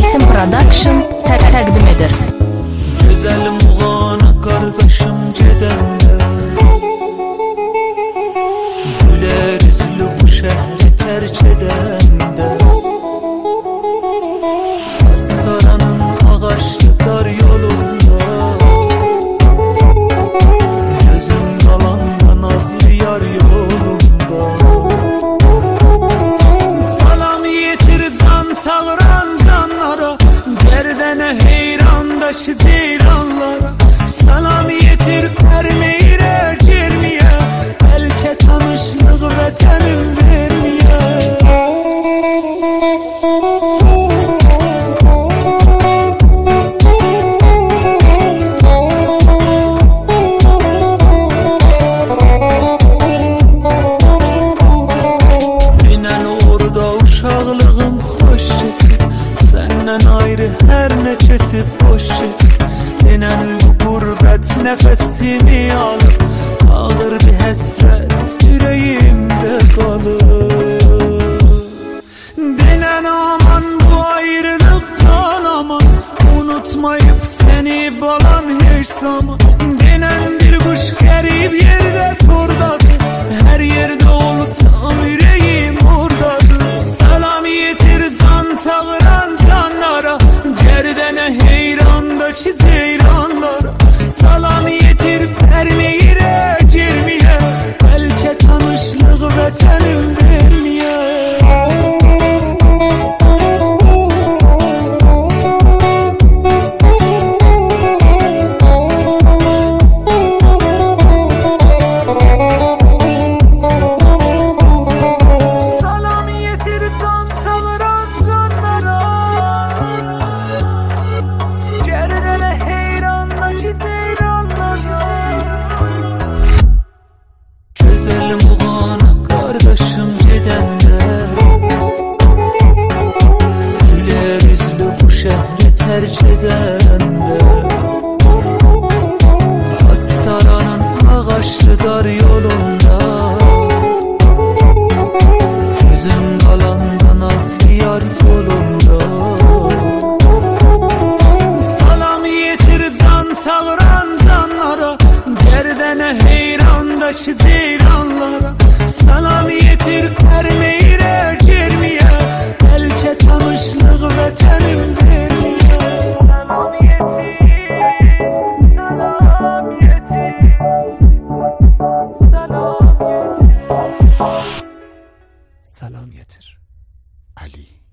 Eğitim Production təqdim edir. Güzelim uğana kardeşim gedende, güler yüzlü bu şehri terk edende, Astaranın ağaçlı dar yolunda, gözüm dalanda nazlı yar yolunda. Salam yetir can çağıran canlara, gerdene heyrandaki ceyranlara. Salam yetir permeyre girmeye, belki tanışlık vətənim vermeye. Dünən orada uşaqlığım xoş geçib, səndən ayrı hər nə keçib boş keçib. Dünən bu qurbət nəfəsimi alıb, ağır bir həsrət yüreğimdə qalır. Dünən aman bu ayrılıqdan aman, unutmayıb səni balan heç zaman. Dünən bir quş qərib yerdə tordadır, hər yerdə olsam yüreğim oradadır. Salam yetir can çağıran canlara, gerdene heyrandaki ceyranlara. Salam yetir permeyire girmeye, belki tanışlık vətənim vermeye. Salam yetir can çağıran canlara, gerdene heyrandaki ceyranlara. Güzelim uğana kardeşim gedende, güler yüzlü bu şehri terk edende, Astaranın ağaçlı dar yolunda, gözüm kalanda nazlı yar yolunda. Salam yetir can çağıran canlara, gerdene heyrandaki ceyranlara. Salam yetir permeyire girmeye, belki tanışlık vətənim vermeye. Salam yetir, salam yetir, salam yetir, salam yetir. Ali.